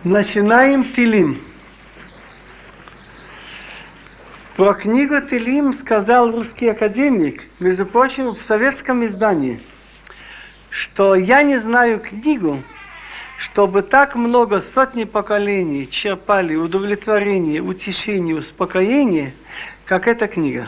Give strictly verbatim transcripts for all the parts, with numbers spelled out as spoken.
Начинаем Тилим. Про книгу Тилим сказал русский академик, между прочим, в советском издании, что я не знаю книгу, чтобы так много сотни поколений черпали удовлетворение, утешение, успокоение, как эта книга.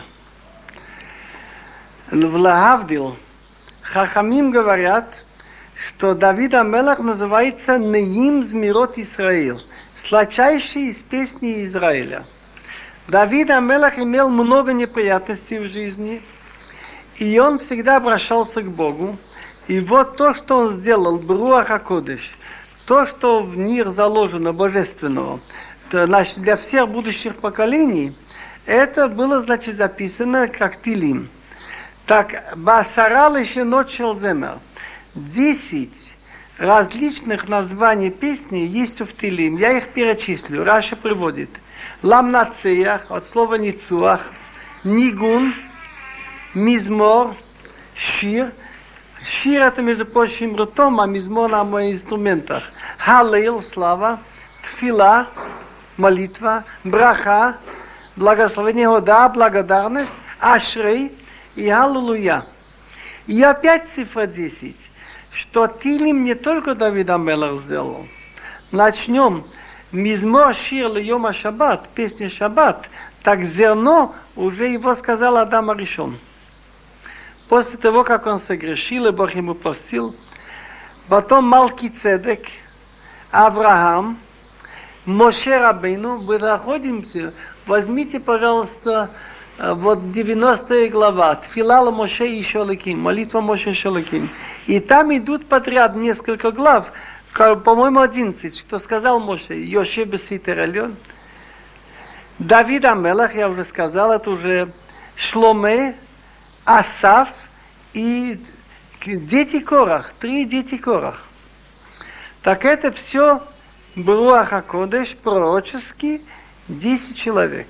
В Лагавдил Хахамим говорят, что Давид а-Мелех называется Неим Змирот Исраил, сладчайший из песней Израиля. Давид а-Мелех имел много неприятностей в жизни, и он всегда обращался к Богу. И вот то, что он сделал, Бруах ха-Кодеш, то, что в мир заложено божественного, значит, для всех будущих поколений, это было, значит, записано как Тилим. Так, Басара лешенот шел земер. Десять различных названий песни есть в Тилим. Я их перечислю. Раша приводит. Ламнацеях, от слова ницуах, нигун, мизмор, шир. Шир это, между прочим, ртом, а мизмор на моих инструментах. Халейл, слава, тфила, молитва, браха, благословение, хода, благодарность, ашрей и аллилуйя. И опять цифра десять, что Тилим не только Давид а-Мелех сделал. Начнем. Мизмор шир льём ха-шаббат, песня шаббат, так зерно уже его сказал Адам а-Ришон. После того, как он согрешил, и Бог ему простил, потом Малки-Цедек, Авраам, Моше Рабейну, мы находимся, возьмите, пожалуйста, вот девяностая глава, Тфила Моше и Шолаким, молитва Моше и Шолаким. И там идут подряд несколько глав, по-моему, одиннадцать, что сказал Моше, Йоше беситер эльон. Давид а-Мелех, я уже сказал, это уже Шломе, Асаф и дети Корах, три дети Корах. Так это все Бруах ха-Кодеш, пророческий, десять человек.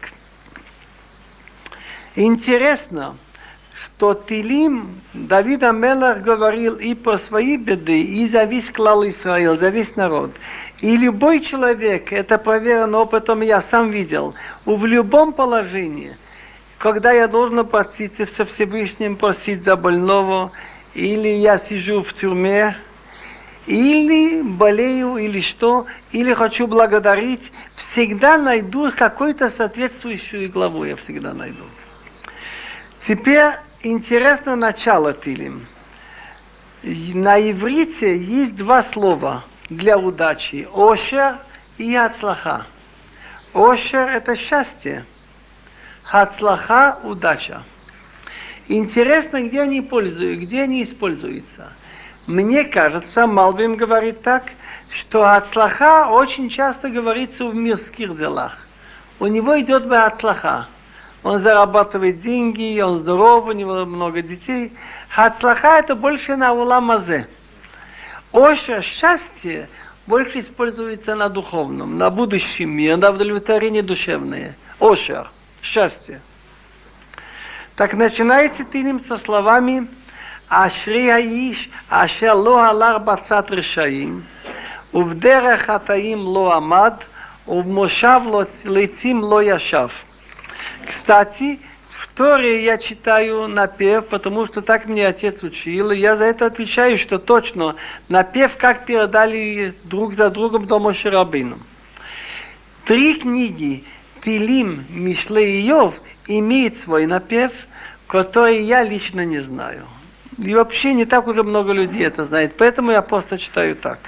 Интересно, что Тилим Давид а-Мелех говорил и про свои беды, и за весь клал Израиль, за весь народ. И любой человек, это проверено опытом, я сам видел, в любом положении, когда я должен обратиться со Всевышним, просить за больного, или я сижу в тюрьме, или болею, или что, или хочу благодарить, всегда найду какую-то соответствующую главу, я всегда найду. Теперь интересно начало Тилим. На иврите есть два слова для удачи. Ошер и Ацлаха. Ошер – это счастье. Ацлаха – удача. Интересно, где они пользуются, где они используются. Мне кажется, Малбим говорит так, что Ацлаха очень часто говорится в мирских делах. У него идет бы Ацлаха. Он зарабатывает деньги, он здоров, у него много детей. Ацлаха это больше на улам азе. Ошер, счастье, больше используется на духовном, на будущем мире, на удовлетворение душевное. Ошер, счастье. Так начинается Тилим со словами Ашри хаиш, ашер ло алах бацат решаим, увдерех хатаим ло амад, увмошав лецим ло яшав. Кстати, в Торе я читаю напев, потому что так мне отец учил, и я за это отвечаю, что точно напев, как передали друг за другом до Моше Рабейну. Три книги Тилим, Мишле и Йов имеют свой напев, который я лично не знаю. И вообще не так уже много людей это знает, поэтому я просто читаю так.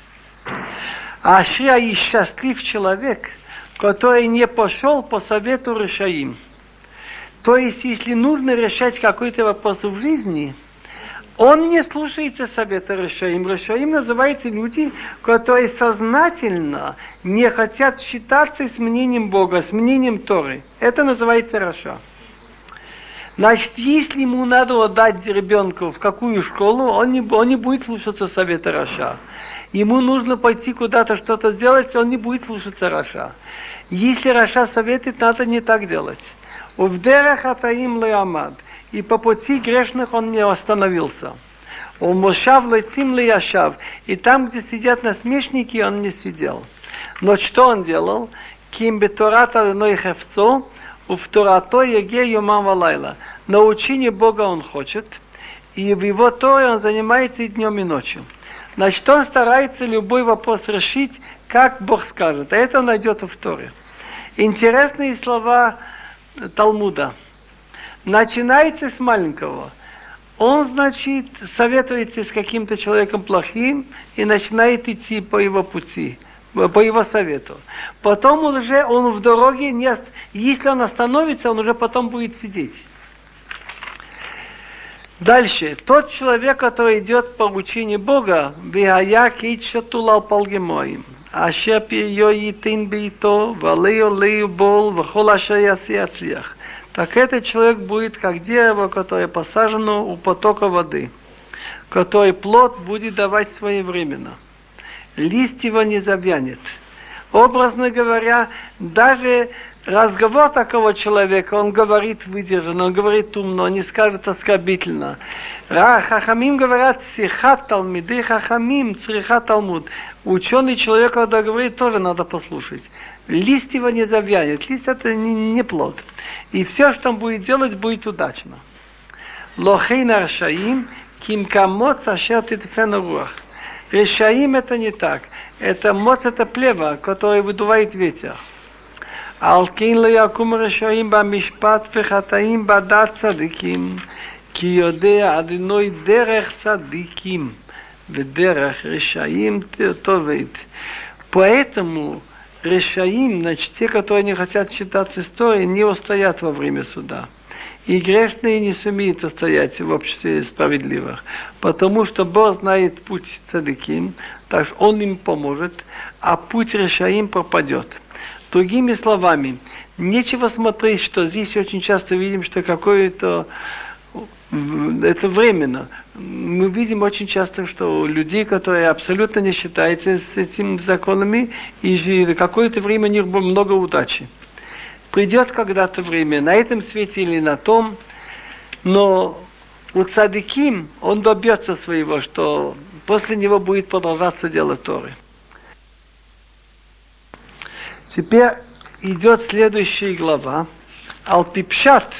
Ашри и счастлив человек, который не пошел по совету решаим. То есть, если нужно решать какой-то вопрос в жизни, он не слушается совета решаим. Решаим называются люди, которые сознательно не хотят считаться с мнением Бога, с мнением Торы. Это называется раша. Значит, если ему надо отдать ребенка в какую школу, он не, он не будет слушаться совета раша. Ему нужно пойти куда-то что-то сделать, он не будет слушаться раша. Если раша советует, надо не так делать. Увдерех хатаим ло амад. И по пути грешных он не остановился. Умошав лецим ло яшав. И там, где сидят насмешники, он не сидел. Но что он делал? Ким бетурата одной хевцо, у вторато еге юмам валайла. На учении Бога он хочет, и в его Торе он занимается и днем, и ночью. Значит, он старается любой вопрос решить, как Бог скажет. А это он найдет в Торе. Интересные слова Талмуда. Начинается с маленького. Он, значит, советуется с каким-то человеком плохим и начинает идти по его пути, по его совету. Потом он уже, он в дороге, не ост... если он остановится, он уже потом будет сидеть. Дальше. Тот человек, который идет по учению Бога, «Вихая китша тулал палгемоим». Ашер пиё етин бейто, валею лею бол, вахол ашер яси ацлиях. Так этот человек будет как дерево, которое посажено у потока воды, который плод будет давать своевременно. Лист его не завянет. Образно говоря, даже разговор такого человека, он говорит выдержанно, он говорит умно, он не скажет оскорбительно. Хахамим говорят, сихат талмиды хахамим, црихат талмуд. Ученый человек, когда говорит, тоже надо послушать. Лист его не завянет. Лист это не, не плод. И все, что он будет делать, будет удачно. Лохейн аршаим, ким камоц ашер титфен руах. Решаим это не так. Это моц, это плева, которое выдувает ветер. Алкин ле якум решаим ба мишпат вехатаим ба дат цадиким. Ки йодеа адиной дерех цадиким. Ведерех решаим товет. Поэтому решаим, значит, те, которые не хотят считаться историей, не устоят во время суда. И грешные не сумеют устоять в обществе справедливых. Потому что Бог знает путь цадиким, так что Он им поможет, а путь решаим пропадет. Другими словами, нечего смотреть, что здесь очень часто видим, что какое-то это временно. Мы видим очень часто, что людей, которые абсолютно не считаются с этими законами, и какое-то время у них было много удачи. Придет когда-то время, на этом свете или на том, но у цадиким он добьется своего, что после него будет продолжаться дело Торы. Теперь идет следующая глава, Ал-Пипшат.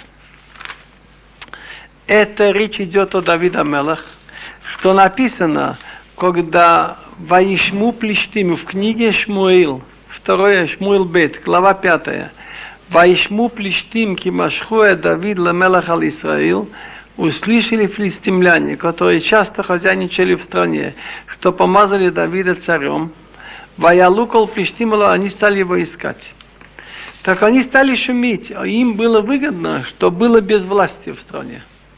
Это речь идет о Давиде Мелех, что написано, когда Ваишму Плештим в книге Шмуил, второе Шмуил Бет, глава пятая. Ваишму Плештим кимашхуэ Давид Ламелех ал Исраил, услышали филистимляне, которые часто хозяйничали в стране, что помазали Давида царем. Ваялукал Плештимала, они стали его искать. Так они стали шуметь, а им было выгодно, что было без власти в стране.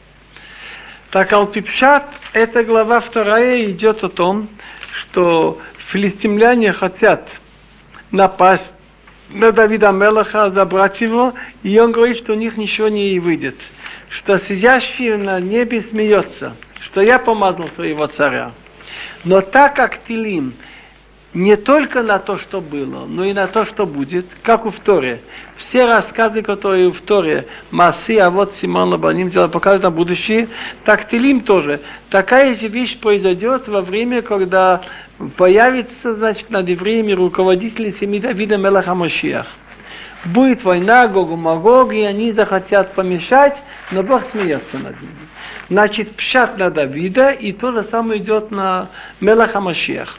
Так Ал-Пипшат, эта глава вторая идет о том, что филистимляне хотят напасть на Давида Мелеха, забрать его, и он говорит, что у них ничего не выйдет. Что сидящий на небе смеется, что я помазал своего царя. Но так как Тилим не только на то, что было, но и на то, что будет, как у Торе. Все рассказы, которые в Торе, Маси, а вот Симон Лабаним делал, показывают на будущее, так Тилим тоже. Такая же вещь произойдет во время, когда появится, значит, над евреями руководители семьи Давида Мелеха Машиах. Будет война, Гогу-Магог, и они захотят помешать, но Бог смеется над ними. Значит, пшат на Давида, и то же самое идет на Мелеха Машиах.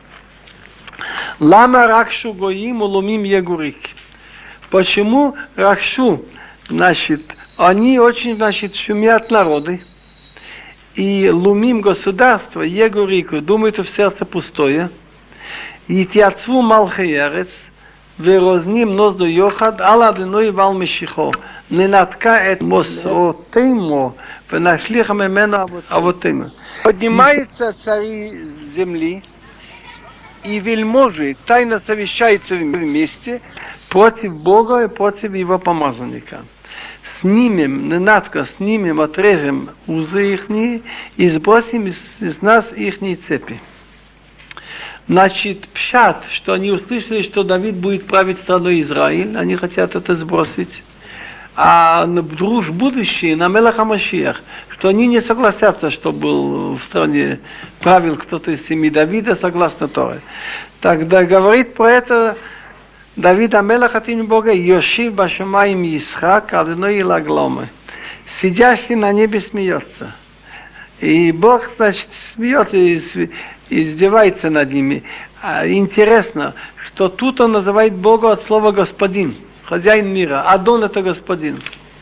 Лама ракшу гоим улумим егурик. Почему ракшу? Значит, они очень, значит, шумят народы. И лумим государство, егурику, думают в сердце пустое. И тяцву малхеерец, верозним нозду йохад, ала адиной вал мешихо. Не натка эт мосротеймо, венашлиха мемену авотеймо. Поднимаются цари земли, и вельможи тайно совещаются вместе против Бога и против Его помазанника. Снимем, ненадко снимем, отрежем узы ихние и сбросим из, из нас ихние цепи. Значит, пшат, что они услышали, что Давид будет править страной Израиль, они хотят это сбросить. А в будущее на Мелеха Машиах, что они не согласятся, что был в стране правил кто-то из семьи Давида, согласно Торе. Тогда говорит про это Давид Амелах от имени Бога, Йошив Башамаим Исхак, Адной Лагломы. Сидящий на небе смеется. И Бог, значит, смеется и издевается над ними. Интересно, что тут он называет Бога от слова «господин», хозяин мира. Адон — это господин.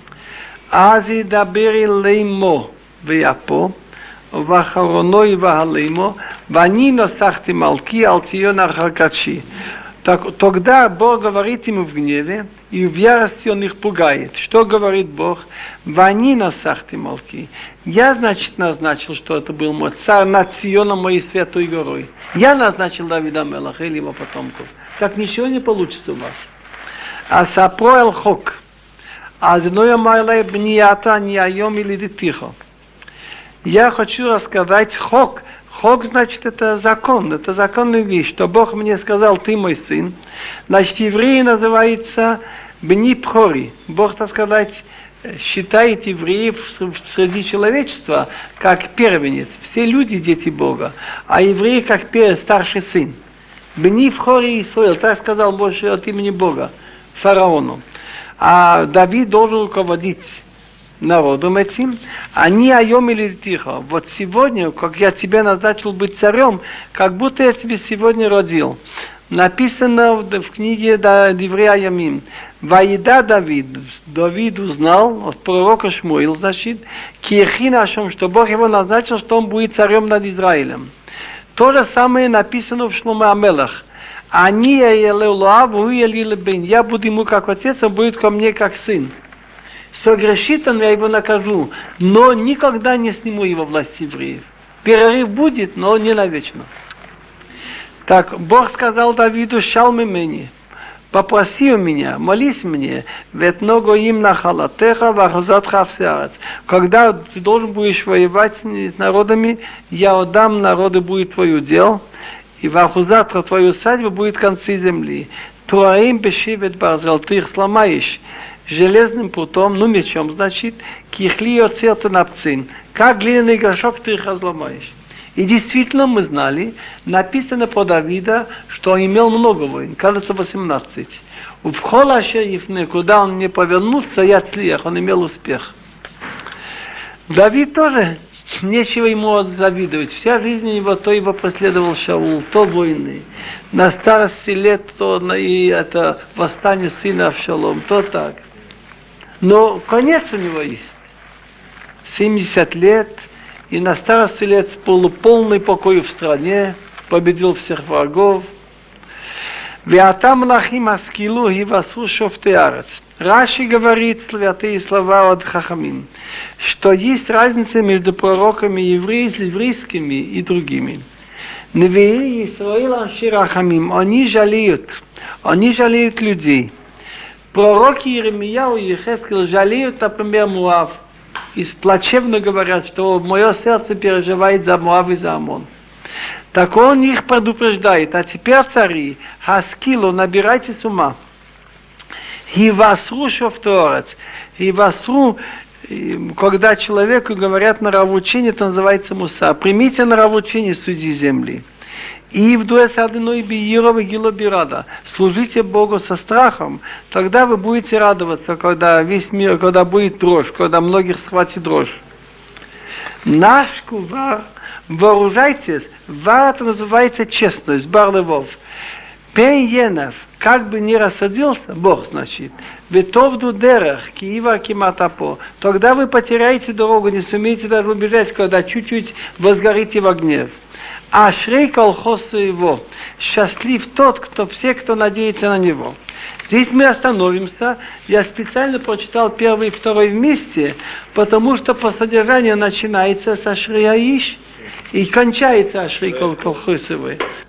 Ази дабери леймо вяпо, вахароной вахалеймо, вани носахти малки алтион архакачи. Так, тогда Бог говорит ему в гневе, и в ярости он их пугает. Что говорит Бог? Вани носахти малки. Я, значит, назначил, что это был мой царь над Сионом, моей святой горой. Я назначил Давида Мелаха или его потомков. Так ничего не получится у вас. А сапроэл хок. Адной майлай бнията не айом или тихо. Я хочу рассказать хок. Хок, значит, это закон, это законная вещь, что Бог мне сказал, ты мой сын. Значит, евреи называются бни пхори. Бог, так сказать, считает евреев среди человечества как первенец. Все люди дети Бога, а евреи как старший сын. Бни пхори Исраэль, так сказал Боже от имени Бога фараону. А Давид должен руководить народом этим, они айом или тихо. Вот сегодня, как я тебя назначил быть царем, как будто я тебя сегодня родил. Написано в, в книге Диврей Аямим. Ваида Давид, Давид узнал от пророка Шмуил, значит, киехи нашем, что Бог его назначил, что он будет царем над Израилем. То же самое написано в Шломе Амелах. Они я буду ему как отец, он будет ко мне как сын. Согрешит он, я его накажу, но никогда не сниму его власть евреев. Перерыв будет, но не навечно. Так, Бог сказал Давиду, шалми мени, попроси у меня, молись мне, ведь много им нахалатеха, вахазатха всеарец. Когда ты должен будешь воевать с народами, я отдам народу будет твое дело, и вахазатха твою садьбу будет концы земли. Туаим бешивет барзел, ты их сломаешь железным путом, ну мечом, значит, кихли оцерта напцин. Как глиняный горшок ты их разломаешь. И действительно мы знали, написано про Давида, что он имел много войн, кажется, восемнадцать. У вхола шерифны, куда он не повернулся, я цлех, он имел успех. Давид тоже, нечего ему завидовать. Вся жизнь его, то его преследовал Шаул, то войны. На старости лет, то на, и это восстание сына Авшалом, то так. Но конец у него есть. семьдесят лет, и на старости лет полный покой в стране, победил всех врагов. Веатам лахим аскилу гивасу шофтеарец. Раши говорит святые слова от Хахамим, что есть разница между пророками еврейскими и другими. Невеи Исраил анширахамим, они жалеют, они жалеют людей. Пророки Иеремияу и Ехескел жалеют, например, Муав. И плачевно говорят, что мое сердце переживает за Муав и за Амон. Так он их предупреждает. А теперь, цари, хаскилу, набирайтесь ума. Хивасру шофторец. Хивасру, когда человеку говорят нравоучение, это называется муса. Примите нравоучение судьи земли. И в дуэс одной биирова гило бирада. Служите Богу со страхом, тогда вы будете радоваться, когда весь мир, когда будет дрожь, когда многих схватит дрожь. Наш кувар, вооружайтесь, вар это называется честность, барлевов. Пен енов, как бы не рассадился, Бог значит, ветовду дерах, киива киматапо, тогда вы потеряете дорогу, не сумеете даже убежать, когда чуть-чуть возгорите в огне. А шрей колхоза его, счастлив тот, кто все, кто надеется на него. Здесь мы остановимся. Я специально прочитал первый и второй вместе, потому что по содержанию начинается со шрей аиш и кончается шрей колхоза его.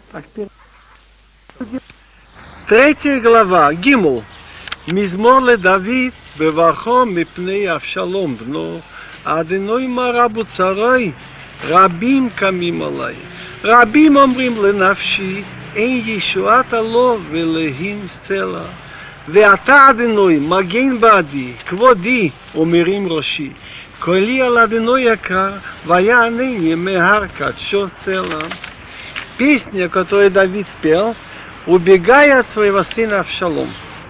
Третья глава, Гимл. Мизмор ле Давид, бевархо мипней Авшалом бно, аденой марабу царой, рабим камим алай. רבים אומרים לנפשי, אין ישועתה לו ולהם סלע. ואתה אדינוי, מגן בעדי, כבודי, אומרים ראשי. קולי על אדינוי יקר, ויענני מהר קדשו סלע. Песня, которую Давид пел, убегая от своего сына Авшалом.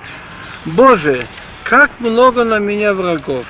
Боже, как много на меня врагов.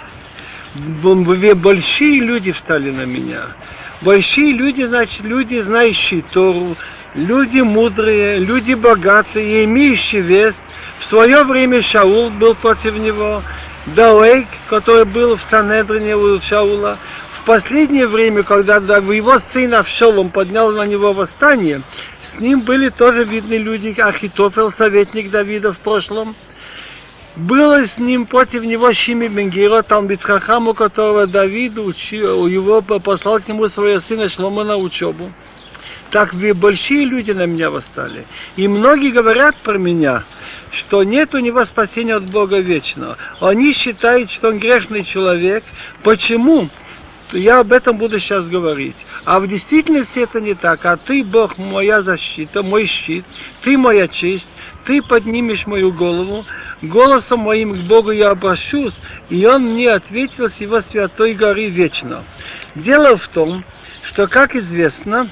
Большие люди встали на меня. Большие люди, значит, люди, знающие Тору, люди мудрые, люди богатые, имеющие вес. В свое время Шаул был против него, Доэг, который был в Санедрине у Шаула. В последнее время, когда его сын Авшалом поднял на него восстание, с ним были тоже видны люди, Ахитофел, советник Давида в прошлом. Было с ним против него Шими бен Гера, Талмид Хахам, у которого Давид учил, его послал к нему своего сына Шломо на учебу. Так большие люди на меня восстали. И многие говорят про меня, что нет у него спасения от Бога вечного. Они считают, что он грешный человек. Почему? Я об этом буду сейчас говорить. А в действительности это не так. А ты, Бог, моя защита, мой щит, ты моя честь, ты поднимешь мою голову. Голосом моим к Богу я обращусь, и Он мне ответил с Его святой горы вечно. Дело в том, что, как известно,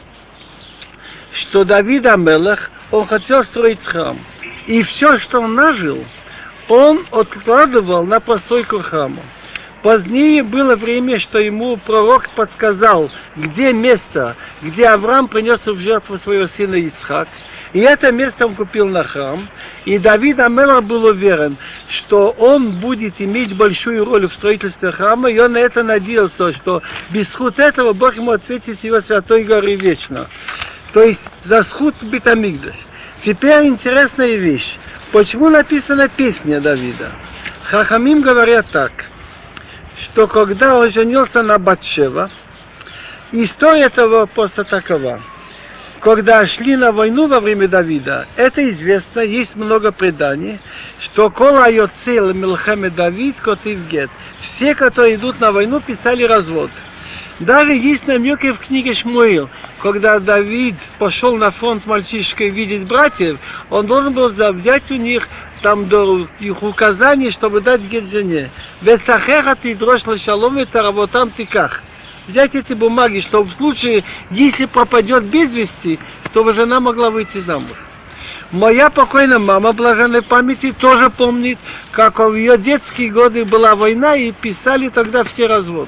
что Давид Амелах, он хотел строить храм. И все, что он нажил, он откладывал на постройку храма. Позднее было время, что ему пророк подсказал, где место, где Авраам принес в жертву своего сына Ицхак. И это место он купил на храм. И Давид Амелах был уверен, что он будет иметь большую роль в строительстве храма, и он на это надеялся, что без схуд этого Бог ему ответит с его святой горы вечно. То есть за схуд Бет-Амикдаш. Теперь интересная вещь. Почему написана песня Давида? Хахамим говорят так, что когда он женился на Батшева, история этого вопроса такова. Когда шли на войну во время Давида, это известно, есть много преданий, что кола йоцел милхаме Давид котив гет. Все, которые идут на войну, писали развод. Даже есть намеки в книге Шмуил, когда Давид пошел на фронт мальчишкой видеть братьев, он должен был взять у них там до их указаний, чтобы дать гет жене. Весахеха ты дрожь шалом и таработам тиках. Взять эти бумаги, чтобы в случае, если пропадет без вести, чтобы жена могла выйти замуж. Моя покойная мама, блаженной памяти, тоже помнит, как в ее детские годы была война, и писали тогда все разводы.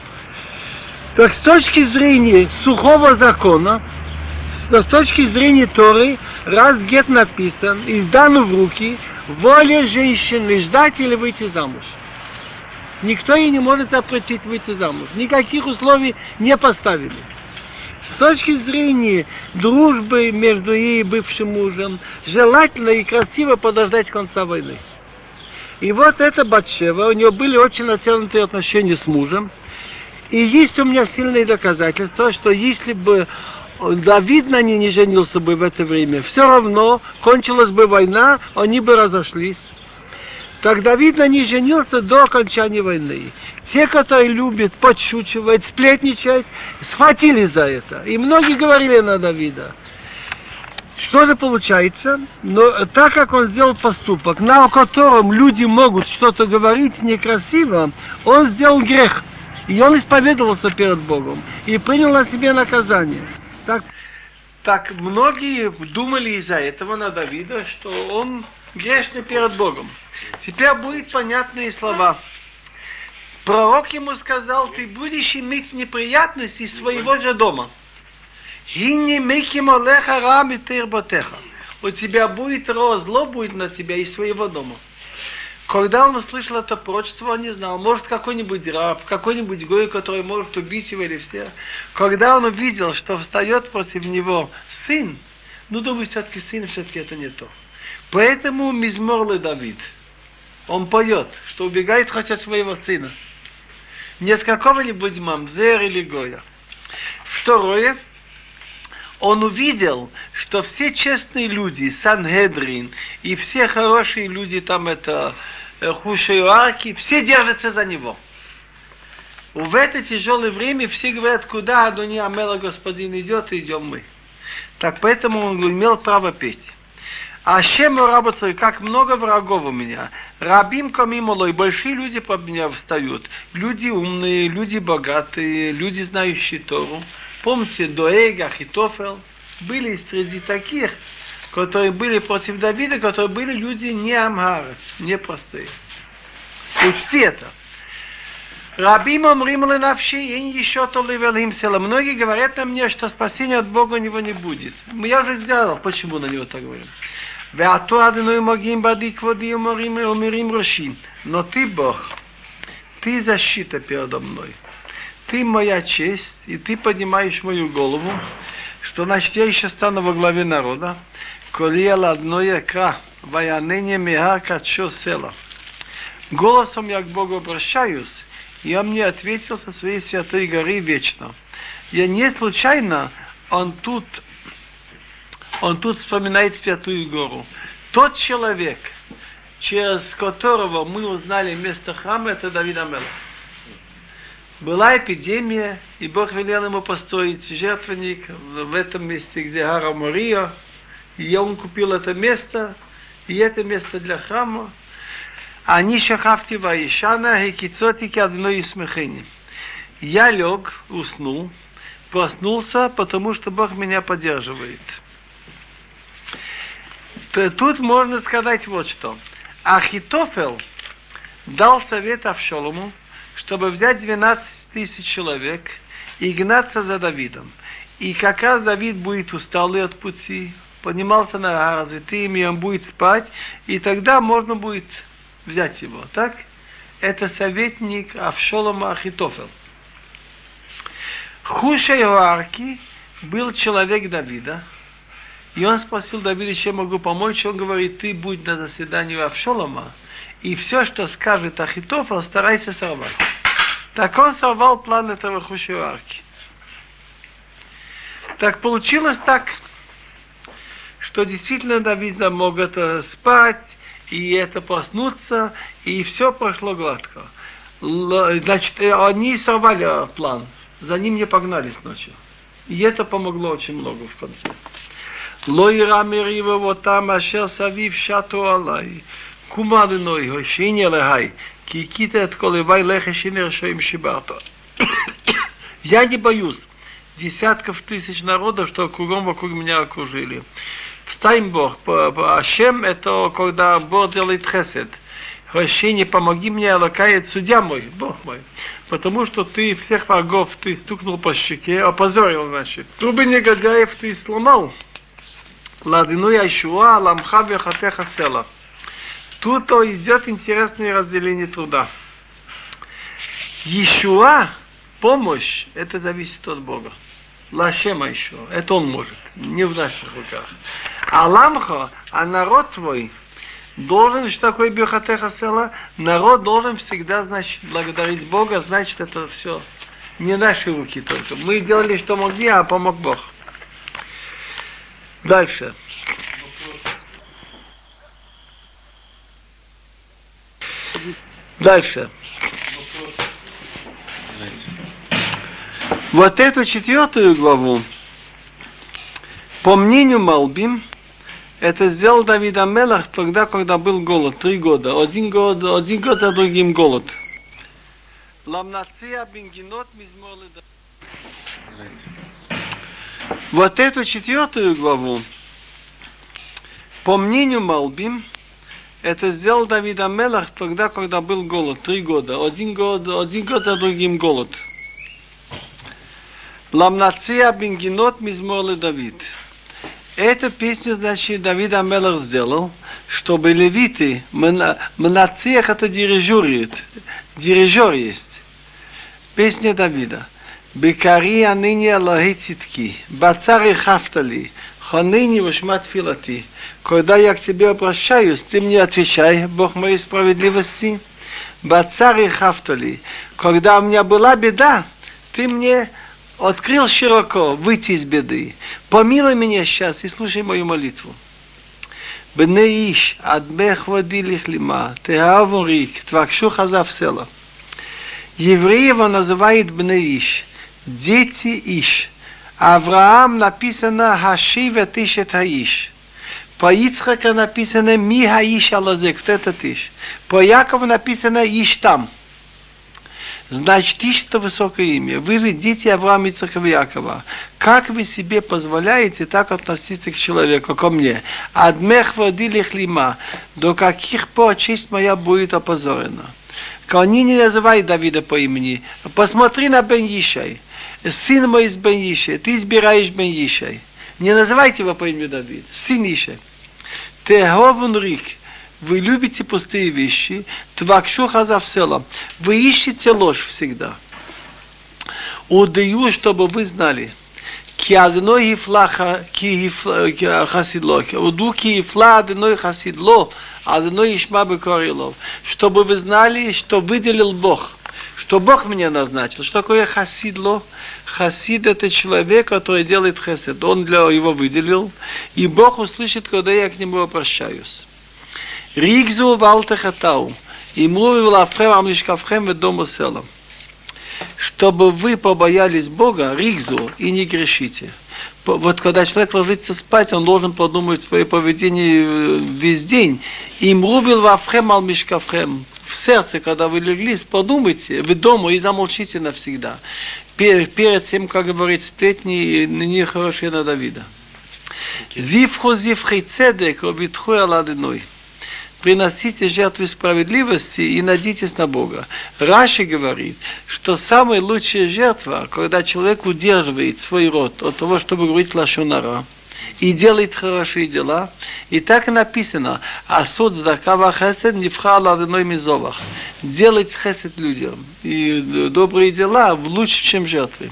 Так с точки зрения сухого закона, с точки зрения Торы, раз гет написан и сдан в руки, воля женщины ждать или выйти замуж. Никто ей не может запретить выйти замуж. Никаких условий не поставили. С точки зрения дружбы между ей и бывшим мужем, желательно и красиво подождать конца войны. И вот эта Батшева, у нее были очень натянутые отношения с мужем. И есть у меня сильные доказательства, что если бы Давид на ней не женился бы в это время, все равно кончилась бы война, они бы разошлись. Так Давид на ней женился до окончания войны. Те, которые любят подшучивать, сплетничать, схватили за это. И многие говорили на Давида. Что же получается? Но так как он сделал поступок, на котором люди могут что-то говорить некрасиво, он сделал грех. И он исповедовался перед Богом. И принял на себе наказание. Так, так многие думали из-за этого на Давида, что он грешный перед Богом. Теперь будут понятные слова. Пророк ему сказал, ты будешь иметь неприятности из своего же дома. У тебя будет зло будет на тебя из своего дома. Когда он услышал это пророчество, он не знал, может какой-нибудь раб, какой-нибудь гой, который может убить его или все. Когда он увидел, что встает против него сын, ну думаю, все-таки сын, все-таки это не то. Поэтому мизмор Давид. Он поет, что убегает хоть от своего сына. Не от какого-нибудь мамзера или гоя. Второе, он увидел, что все честные люди, Сангедрин, и все хорошие люди, там это Хушеюарки, все держатся за него. В это тяжелое время все говорят, куда Адони Амела господин идет, идем мы. Так поэтому он имел право петь. А Шему работаю, как много врагов у меня. Рабим камимолой, большие люди по меня встают. Люди умные, люди богатые, люди, знающие Тору. Помните, Доэг, Ахитофел, были среди таких которые были против Давида, которые были люди не амгарец, не простые. Учти это. Рабим омрим ленавши, ин еще то левелим села. Многие говорят на мне, что спасения от Бога у него не будет. Я уже сделал, почему на него так говорим. Веату адыной могим бади кводи уморим умирим рошим. Но ты, Бог, ты защита передо мной. Ты моя честь, и ты поднимаешь мою голову, что значит я еще стану во главе народа. Колиела одной кра, ваянение мегарка чо села. Голосом я к Богу обращаюсь, и он мне ответил со своей святой горы вечно. Я не случайно, он тут, он тут вспоминает святую гору. Тот человек, через которого мы узнали место храма, это Давид ха-Мелех. Была эпидемия, и Бог велел ему построить жертвенник в этом месте, где Гара Мория. И он купил это место, и это место для храма. Они шахавти ваишана и кицотики одной из смехини. Я лег, уснул, проснулся, потому что Бог меня поддерживает. Тут можно сказать вот что. Ахитофел дал совет Авшолому, чтобы взять двенадцать тысяч человек и гнаться за Давидом. И как раз Давид будет усталый от пути, поднимался на развитым, и он будет спать, и тогда можно будет взять его. Так? Это советник Авшолома Ахитофел. Хуша Иоарки был человек Давида, и он спросил Давида, чем могу помочь. Он говорит, ты будь на заседании Авшолома, и все, что скажет Ахитофел, старайся сорвать. Так он сорвал план этого Хуша Иоарки. Так получилось так, что действительно Давид мог это спать, и это проснуться, и все прошло гладко. Значит, они сорвали план, за ним не погнались ночью. И это помогло очень много в конце. Лойра мерива вот там, ашер савив шату алай, кумадыной, хошини лехай, кикита от колевай лехешини решоим шибарто. Я не боюсь десятков тысяч народов, что кругом вокруг меня окружили. Встань, Бог, Ашем, это когда Бог делает хесед. Хошини, помоги мне, лакает судья мой, Бог мой. Потому что ты всех врагов, ты стукнул по щеке, опозорил, значит. Трубы негодяев ты сломал. Ладину яшуа, ламха вехатеха села. Тут идет интересное разделение труда. Ешуа, помощь, это зависит от Бога. Лашема еще, это он может, не в наших руках. А ламха, а народ твой, должен, что такое бехатеха села, народ должен всегда, значит, благодарить Бога, значит, это все не наши руки только. Мы делали, что могли, а помог Бог. Дальше. Дальше. Вот эту четвертую главу, по мнению Малбим, это сделал Давид ха-Мелех тогда, когда был голод, три года. Один год, один год, а другим голод. Вот эту четвертую главу, по мнению Малбим, это сделал Давид ха-Мелех тогда, когда был голод, три года. Один год, один год, а другим голод. Ламнация бенгинот мизмор Давид. Эту песню, значит, Давид ха-Мелех сделал, чтобы левиты, мнациях это дирижирует, дирижер есть. Песня Давида. Бекари аныни Аллахи цитки, бацари хафтали, ханыни вошмат филати. Когда я к тебе обращаюсь, ты мне отвечай, Бог моей справедливости. Бацари хафтали. Когда у меня была беда, ты мне открыл широко выйти из беды. Помилуй меня сейчас и слушай мою молитву. Бней иш, адмех води лихлима, теаву рик, твакшу хазав села. Евреи его называют бней иш, дети иш. Авраам написано хашивет иш это иш. По Ицхака написано ми хаиш алазек, вот этот иш. По Якову написано иш там. Значит, ищет высокое имя. Вы же дети Авраама, Ицхака и Якова. Как вы себе позволяете так относиться к человеку, ко мне? Адмех водили хлима. До каких пор честь моя будет опозорена? Они не называют Давида по имени. Посмотри на Бен Ишай. Сын мой из Бен Ишай. Ты избираешь Бен Ишай. Не называйте его по имени Давид. Сын Ишай. Теховун рик. Вы любите пустые вещи. Твакшу хазавселам. Вы ищете ложь всегда. Удаю, чтобы вы знали. Ки адной ифла ки хасидло. Уду ки ифла адной хасидло. Адной ишма бекорилов. Чтобы вы знали, что выделил Бог. Что Бог меня назначил. Что такое хасидло? Хасид — это человек, который делает хесед. Он для его выделил. И Бог услышит, когда я к нему обращаюсь. Ригзу валтехатау. И мувил афрем амлишкавхем ведому селам. Чтобы вы побоялись Бога, ригзу, и не грешите. Вот когда человек ложится спать, он должен подумать свое поведение весь день. И мрубил вафхем алмишкавхем. В сердце, когда вы леглись, подумайте, вы дома и замолчите навсегда. Перед тем, как говорить сплетни, нехорошие на Давида. Зивху зивхи цедек, обитху аладиной. Приносите жертвы справедливости и надейтесь на Бога. Раши говорит, что самая лучшая жертва, когда человек удерживает свой род от того, чтобы говорить лашон ара, и делает хорошие дела. И так и написано, асот здакава хесед нивха ладеной мизовах. Делать хесед людям и добрые дела лучше, чем жертвы.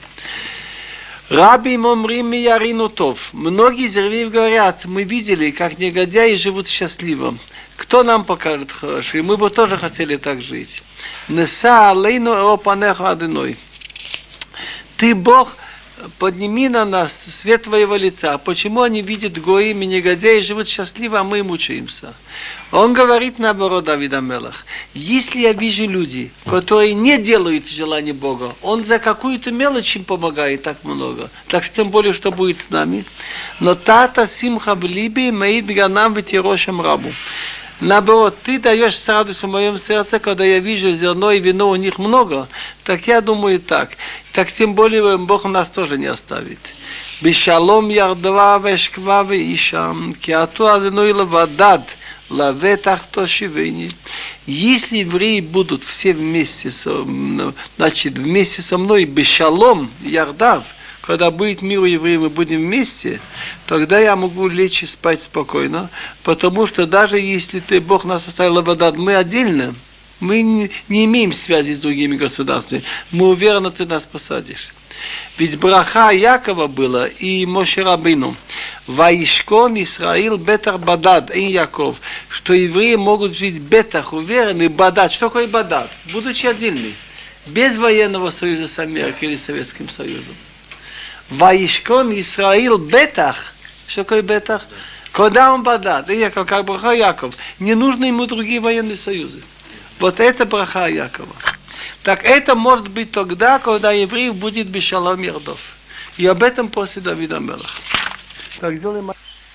Раби Момрим Ярину Тов. Многие из ревив говорят, мы видели, как негодяи живут счастливо. Кто нам покажет хорошо? И мы бы тоже хотели так жить. Неса алейну эопанеха аденой. Ты, Бог, подними на нас свет твоего лица. Почему они видят гоим и негодяи живут счастливо, а мы мучаемся? Он говорит наоборот, Давид ха-Мелех. Если я вижу людей, которые не делают желания Бога, он за какую-то мелочь им помогает так много. Так что тем более, что будет с нами. Но тата симха в либе меид ганам ветирошем рабу. Наоборот, ты даешь с радостью в моем сердце, когда я вижу зерно и вино у них много, так я думаю так. Так тем более Бог нас тоже не оставит. Бешалом ярдва вешква вишам, киату аденой лавадад, лаветах тошивени. Если евреи будут все вместе, со, значит, вместе со мной, бешалом ярдав, когда будет мир у евреев, мы будем вместе, тогда я могу лечь и спать спокойно, потому что даже если ты, Бог нас оставил Авадад, мы отдельно, мы не, не имеем связи с другими государствами, мы уверены, ты нас посадишь. Ведь браха Якова было и Моше Рабейну. Ваишкон Исраил бетах бадад, и Яков, что евреи могут жить бетах, уверены, бадад. Что такое бадад? Будучи отдельны, без военного союза с Америкой или Советским Союзом. Ваишкон Исраил бетах. Что такое бетах? Когда он бадад, и Яков, как браха Яков, не нужны ему другие военные союзы. Вот это браха Якова. Так это может быть тогда, когда евреев будет бешалом ярдов. И об этом после Давида ха-Мелех. Так, делаем.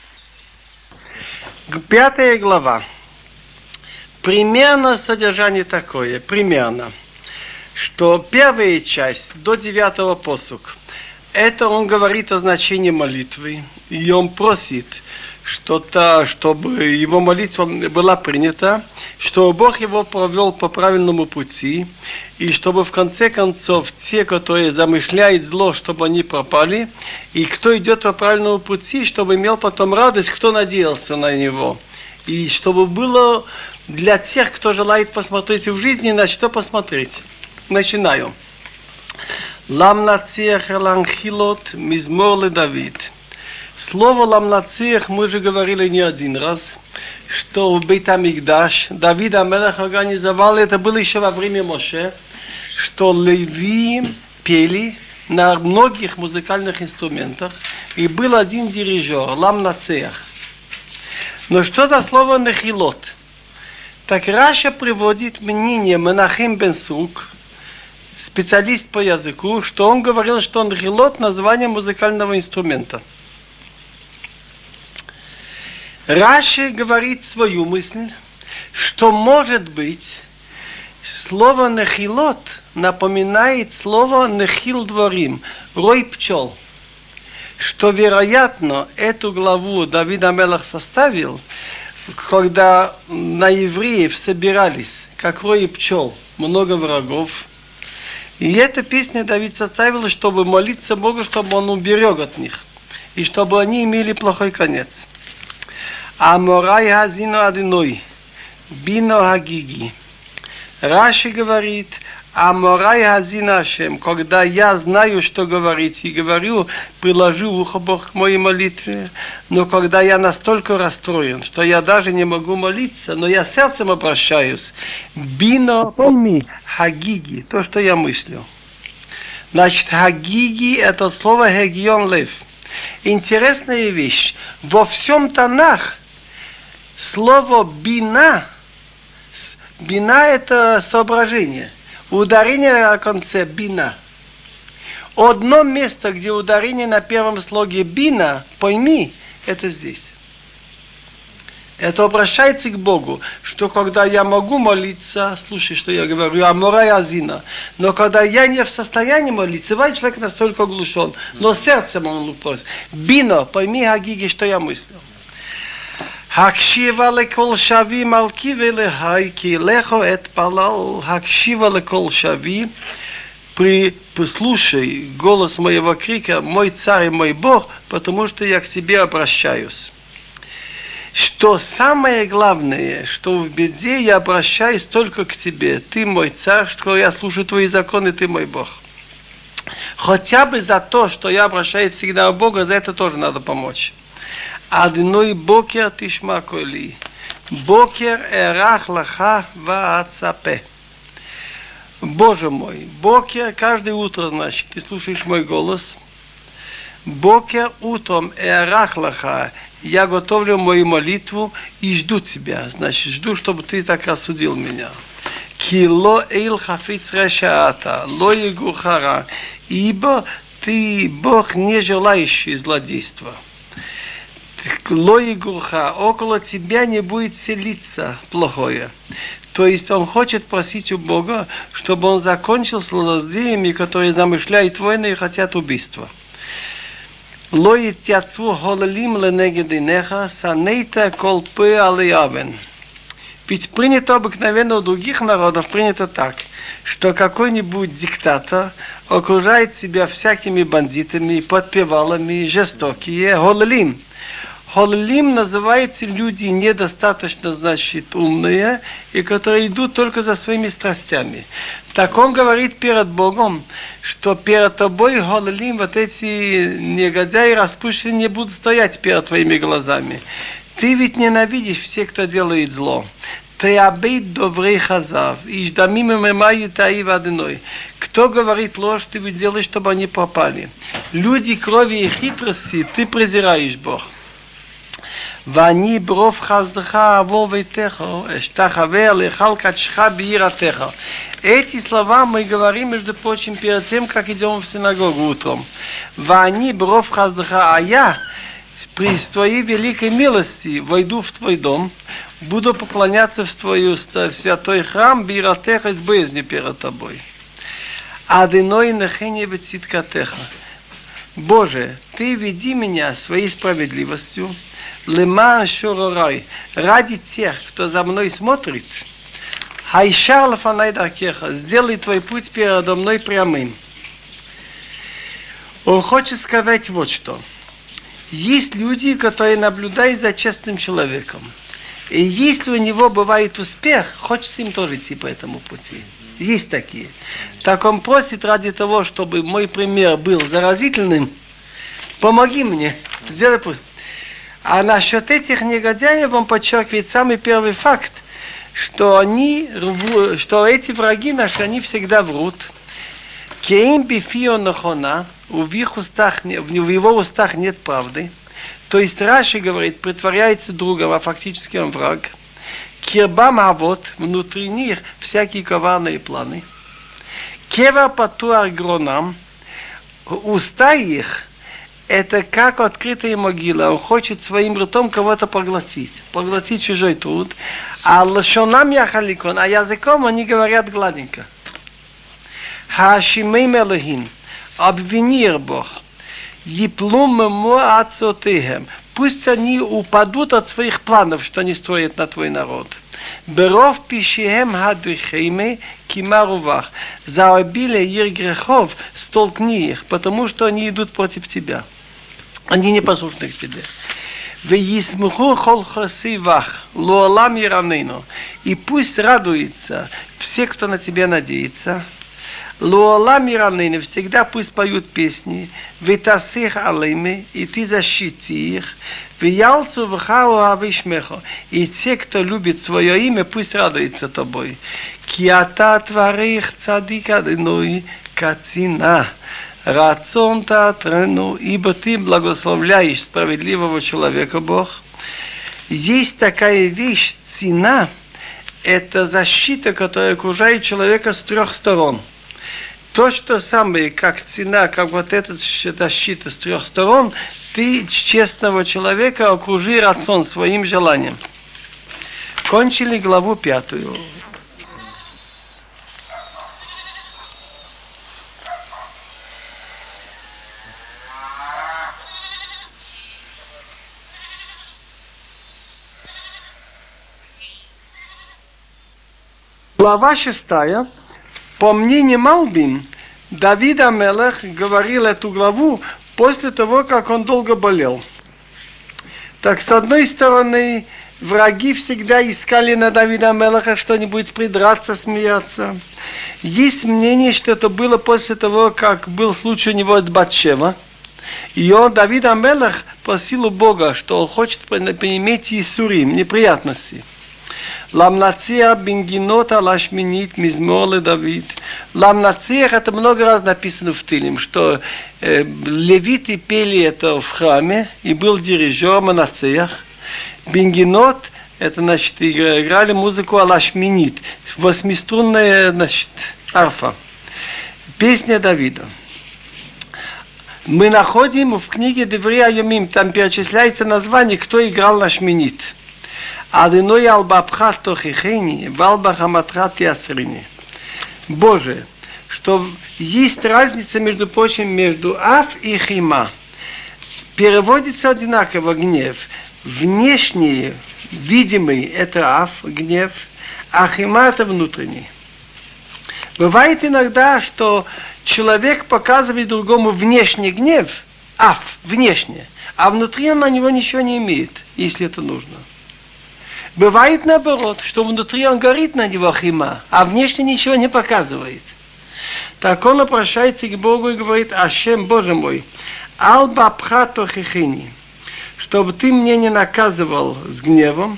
Пятая глава. Примерно содержание такое, примерно, что первая часть до девятого посук, это он говорит о значении молитвы, и он просит, что-то, чтобы его молитва была принята, чтобы Бог его провел по правильному пути, и чтобы в конце концов те, которые замышляют зло, чтобы они пропали, и кто идет по правильному пути, чтобы имел потом радость, кто надеялся на него. И чтобы было для тех, кто желает посмотреть в жизни, на что посмотреть. Начинаю. Лам нациях ланхилот мизмор ле Давид. Слово «ламнацех» мы же говорили не один раз, что в Бейт-Амикдаш Давид ха-Мелех организовал, это было еще во время Моше, что леви пели на многих музыкальных инструментах, и был один дирижер, «ламнацех». Но что за слово «нехилот»? Так Раша приводит мнение Менахем бен Срук, специалист по языку, что он говорил, что «нехилот» — название музыкального инструмента. Раши говорит свою мысль, что может быть Слово «нехилот» напоминает слово «нехил дворим», «рой пчел». Что, вероятно, эту главу Давид ха-Мелех составил, когда на евреев собирались, как рой пчел, много врагов. И эту песню Давид составил, чтобы молиться Богу, чтобы он уберег от них, и чтобы они имели плохой конец. Аморай хазино адиной, бино хагиги. Раши говорит, Аморай хазина Ашем, когда я знаю, что говорить, и говорю, приложу ухо Бог к моей молитве, но когда я настолько расстроен, что я даже не могу молиться, но я сердцем обращаюсь, бино, пойми, хагиги, то, что я мыслю. Значит, хагиги, это слово хегион лев. Интересная вещь, во всем Танах слово бина, бина это соображение. Ударение на конце бина. Одно место, где ударение на первом слоге бина, пойми, это здесь. Это обращается к Богу, что когда я могу молиться, слушай, что я говорю, аморай азина, но когда я не в состоянии молиться, бывает человек настолько оглушен, но сердцем он просит. Бина, пойми, хагиги, что я мыслю. הקשיבה לכל שבי מלכי ולהי כי לכו אתפלל הקשיבה לכל שבי при послушай голос моего крика мой царь и мой Бог, потому что я к тебе обращаюсь. Что самое главное, что в беде я обращаюсь только к тебе. Ты мой царь, что я слушаю твои законы, ты мой Бог. Хотя бы за то, что я обращаюсь всегда к Богу, за это тоже надо помочь. Адиной бокер тишма коли. Бокер эрах лаха ваацапе. Боже мой, бокер каждое утро, значит, ты слушаешь мой голос. Бокер утром эрах лаха. Я готовлю мою молитву и жду тебя. Значит, жду, чтобы ты так рассудил меня. Кило эйл хафиц решаата, ло егухара. Ибо ты, Бог, не желающий злодейства. Лои гурха, около тебя не будет селиться плохое. То есть он хочет просить у Бога, чтобы он закончил с злодеями, которые замышляют войны и хотят убийства. Лои тяцу холалим ленегединеха, санейта колпы алиявен. Ведь принято обыкновенно у других народов, принято так, что какой-нибудь диктатор окружает себя всякими бандитами, подпевалами, жестокие, холалим. Холлим называется люди недостаточно, значит, умные, и которые идут только за своими страстями. Так он говорит перед Богом, что перед тобой, холлим, вот эти негодяи распущенные не будут стоять перед твоими глазами. Ты ведь ненавидишь всех, кто делает зло. Ты обид добрый хазав, и ждамим мемай таи водяной. Кто говорит ложь, ты ведь делаешь, чтобы они пропали. Люди крови и хитрости, ты презираешь, Бог. ואני ברוב חסדך אעבור ביתך, אשתחווה לאכול קדשך ביראתך. Эти слова мы говорим, между прочим, перед тем, как идем в синагогу утром. Вани бров хаздыха, а я при твоей великой милости войду в твой дом, буду поклоняться в твой святой храм биратеха с боязнью перед тобой. Адиной нахене бецидкатеха. Боже, ты веди меня своей справедливостью, леман шурорай, ради тех, кто за мной смотрит. Хайшар лафанай даркеха, сделай твой путь передо мной прямым. Он хочет сказать вот что. Есть люди, которые наблюдают за честным человеком. И если у него бывает успех, хочется им тоже идти по этому пути. Есть такие. Так он просит ради того, чтобы мой пример был заразительным, помоги мне, сделай путь. А насчет этих негодяев он подчеркивает самый первый факт, что они, что эти враги наши, они всегда врут. Кеим бифио нахона, в их устах, в его устах нет правды. То есть Раши говорит, притворяется другом, а фактически он враг. Кирбам авот, внутри них всякие коварные планы. Кева патуар гронам, уста их, это как открытая могила. Он хочет своим ртом кого-то поглотить. Поглотить чужой труд. А лашонам яхаликон, а языком они говорят гладенько. Хашимейм Элохим, обвинир Бог. Еплум муацотыхем. Пусть они упадут от своих планов, что они строят на твой народ. Беров пишием хадвихейме кимарувах. За обилие их грехов столкни их, потому что они идут против тебя. Они не послушны к тебе. Веисмуху хол хасивах луалам иранейну. И пусть радуется все, кто на тебя надеется. Луалам иранейну, всегда пусть поют песни. Витасих алейми, и ты защити их. Виялцу вхалу авишмехо, и те, кто любит свое имя, пусть радуется тобой. Киата тварих цадика дыной кацина. Рацон таатрену, ибо ты благословляешь справедливого человека, Бог. Есть такая вещь, цена, это защита, которая окружает человека с трех сторон. То, что самое, как цена, как вот эта защита с трех сторон, ты честного человека окружи рацион своим желанием. Кончили главу пятую. Глава шестая. По мнению Малбим, Давид а-Мелех говорил эту главу после того, как он долго болел. Так, с одной стороны, враги всегда искали на Давида а-Мелеха что-нибудь придраться, смеяться. Есть мнение, что это было после того, как был случай у него от Батшева. И он, Давид а-Мелех, просил у Бога, что он хочет иметь Исурим, неприятности. Ламнациях бенгинота лашминит мизмор Давид. Ламнациях это много раз написано в Тилим, что э, левиты пели это в храме, и был дирижер Манациях. Бенгинот это значит играли музыку алашминит, восьмиструнная значит арфа. Песня Давида. Мы находим в книге Деврей Айомим, там перечисляется название, кто играл на шминит. Адыной албабхат тохихени, валбахаматрат ясрини. Боже, что есть разница, между прочим, между аф и хима. Переводится одинаково гнев. Внешний, видимый, это аф, гнев, а хима это внутренний. Бывает иногда, что человек показывает другому внешний гнев, аф, внешне, а внутри он на него ничего не имеет, если это нужно. Бывает наоборот, что внутри он горит на него хима, а внешне ничего не показывает. Так он обращается к Богу и говорит: Ашем, Боже мой, албабха тохихини, чтобы ты мне не наказывал с гневом.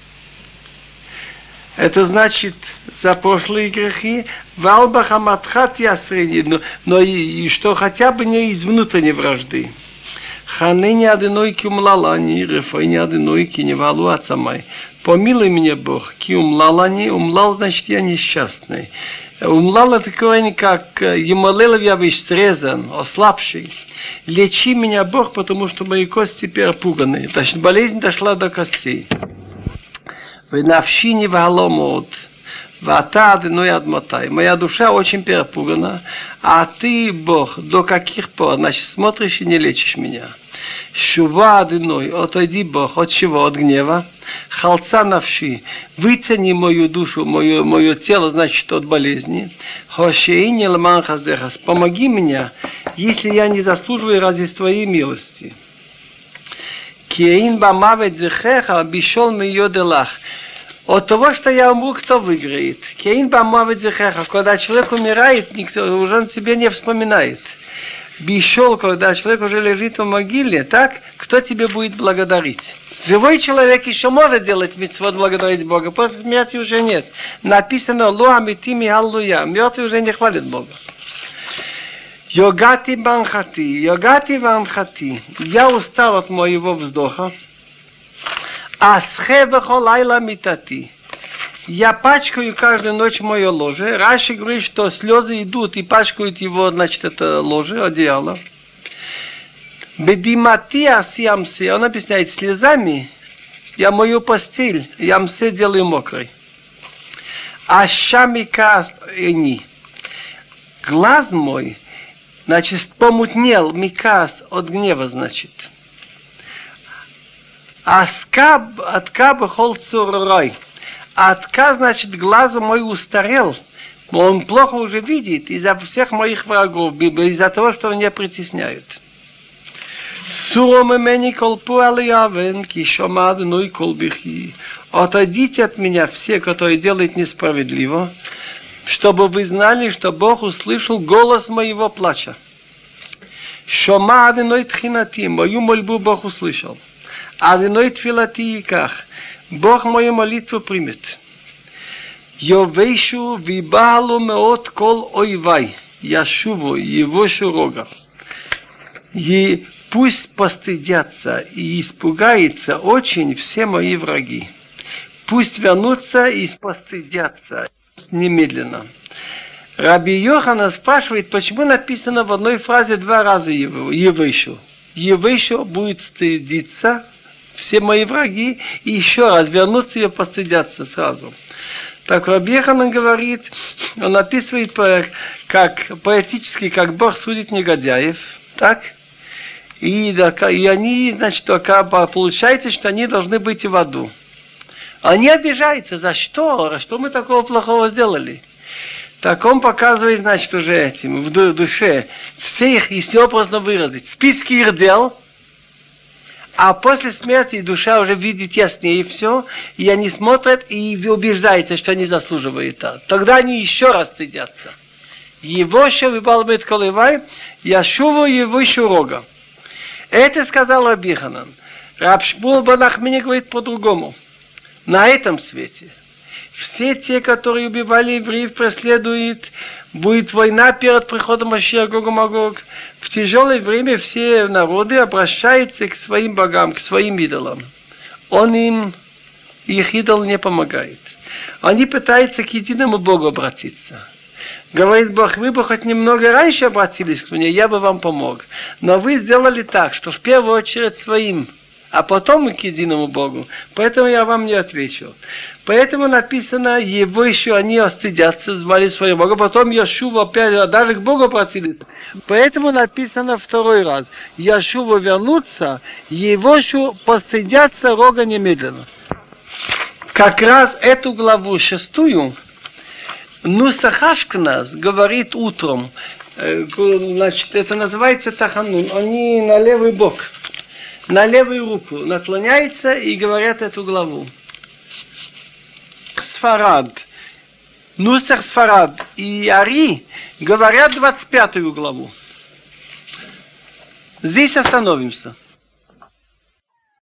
Это значит за прошлые грехи, валбахаматхат ясрени, но, но и, и что хотя бы не из внутренней вражды. Ханыни адыной ки умлалани, рефайни адыной ки не валу ацамай. Помилуй меня, Бог, ки умлалани, умлал, значит, я несчастный. Умлал это такое, как емолелов я вещь срезан, ослабший. Лечи меня, Бог, потому что мои кости перепуганы. Значит, болезнь дошла до костей. Венавшини валомот, вата адыной адмотай. Моя душа очень перепугана, а ты, Бог, до каких пор, значит, смотришь и не лечишь меня. Шува адыной, отойди, Бог, от чего? От гнева. Халца навши, вытяни мою душу, мое, мое тело, значит, от болезни. Хошеини ламан хазехас, помоги мне, если я не заслуживаю разве твоей милости. Кеин бамавет зехеха бишол мейоделах. От того, что я умру, кто выиграет? Кеин бамавет зехеха, когда человек умирает, никто уже на тебе не вспоминает. Бишол, когда человек уже лежит в могиле, так, кто тебе будет благодарить? Живой человек еще может делать мицвот, благодарить Бога, после смерти уже нет. Написано «Ло амитими аллуя», мертвый уже не хвалит Бога. Йогати банхати, йогати банхати, я устал от моего вздоха. Асхе вехолайла митати, я пачкаю каждую ночь мое ложе. Раши говорит, что слезы идут и пачкают его, значит, это ложе, одеяло. Бедимати асиамсе, он объясняет, слезами я мою постель, ямсе делаю мокрой. Ашамика они. Глаз мой, значит, помутнел, микас от гнева, значит. Аскаб, откаб холцурой. Атка, значит, глаз мой устарел. Он плохо уже видит из-за всех моих врагов, из-за того, что меня притесняют. Отойдите от меня все, которые делают несправедливо, чтобы вы знали, что Бог услышал голос моего плача. Мою мольбу Бог услышал. Бог мою молитву примет. Йовейшу вибалу меот кол ойвай, яшуву его шурога. И пусть постыдятся и испугаются очень все мои враги. Пусть вернутся и постыдятся немедленно. Раби Йоханан спрашивает, почему написано в одной фразе два раза Евейшу. Евейшу будет стыдиться все мои враги, и еще раз вернутся и постыдятся сразу. Так Раби Йоханан говорит, он описывает как поэтически, как Бог судит негодяев, так? И, и они, значит, получается, что они должны быть и в аду. Они обижаются. За что? Что мы такого плохого сделали? Так он показывает, значит, уже этим, в душе, все их, если образно выразить, списки их дел, а после смерти душа уже видит яснее все, и они смотрят и убеждаются, что они заслуживают это. Тогда они еще раз стыдятся. Его ще выбалмет колевай, яшуву его шурога. Это сказал Раби Йоханан. Раб Шмуэл бен Ахмини говорит по-другому. На этом свете все те, которые убивали евреев, преследуют, будет война перед приходом Машиаха Гог и Магог. В тяжелое время все народы обращаются к своим богам, к своим идолам. Он им, их идол не помогает. Они пытаются к единому Богу обратиться. Говорит Бог, вы бы хоть немного раньше обратились к мне, я бы вам помог. Но вы сделали так, что в первую очередь своим, а потом и к единому Богу. Поэтому я вам не отвечу. Поэтому написано, его еще они остыдятся, звали своего Бога, потом Яшува опять даже к Богу обратились. Поэтому написано второй раз, Яшува вернутся, его еще постыдятся рога немедленно. Как раз эту главу шестую Нусах Ашкеназ говорит утром, значит, это называется таханун, они на левый бок, на левую руку наклоняются и говорят эту главу. Сфарад, Нусах Сфарад и Ари говорят двадцать пятую главу. Здесь остановимся.